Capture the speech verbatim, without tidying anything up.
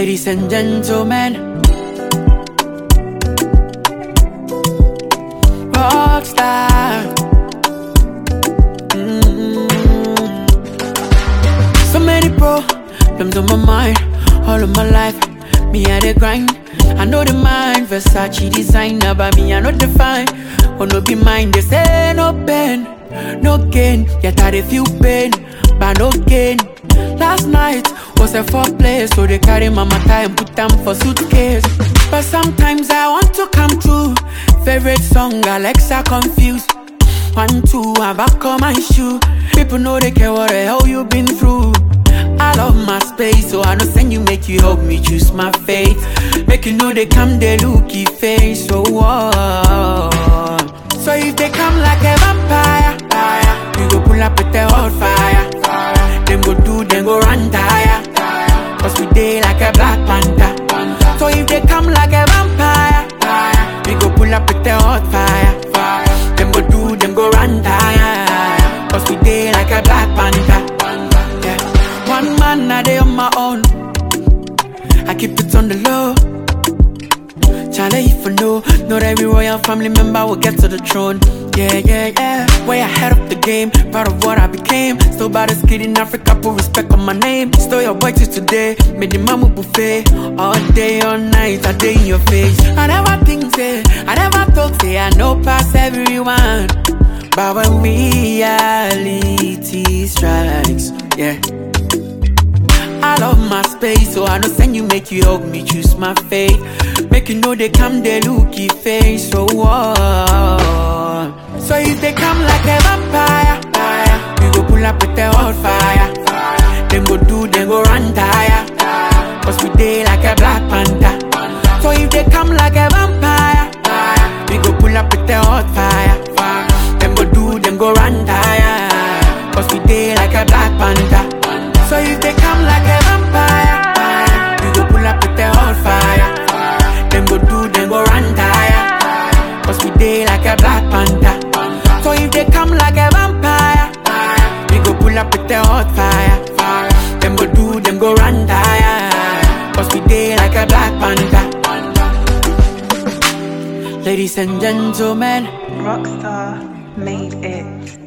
Ladies and gentlemen, rockstar. Mm-hmm. So many problems on my mind, all of my life. Me I the grind. I know the mind, Versace designer, but me I know the fine. Oh no be mine, they say no pain, no gain. Yet I dey feel pain, but no gain. Last night was a foreplay, so they carry my matter and put them for suitcase. But sometimes I want to come true. Favorite song, Alexa confused. One, two, I back on my shoe. People know they care what the hell you been through. I love my space, so I know send you, make you help me choose my faith. Make you know they come, they looky face, so oh. So if they come like a vampire, we go pull up with the hot fire. Them go do, them go run tire. Cause we day like a Black Panther. So if they come like a vampire, we go pull up with the hot fire. Them go do, them go run tire. Cause we day like a Black Panther. Yeah. One man a day on my own, I keep it on the low. Charlie, if you know, not every royal family member will get to the throne. Yeah, yeah, yeah. Way ahead of the game, part of what I became. Still by the skid in Africa, put respect on my name. Still your boy till today, made the mamu buffet. All day, all night, I day in your face. I never think, say, I never thought, say, I know past everyone. But when reality strikes, yeah. I love my space, so I know send you, make you help me choose my fate. Make you know they come, they looky face, so oh. So if they come like a vampire, we go pull up with the hot fire. Them go do, them go run tire. Cause we day like a Black Panther. So if they come like a vampire, we go pull up with the hot fire. Them go do, them go run tire. Cause we day like a Black Panther. So if they come like a vampire, we go pull up with the hot fire. Them go do, them go run tire. Cause we day like a Black Panther. So if they come like a vampire, we go pull up with the hot fire. Them go do, them go run tire. Cause we day like a Black Panther. Ladies and gentlemen, Rockstar made it.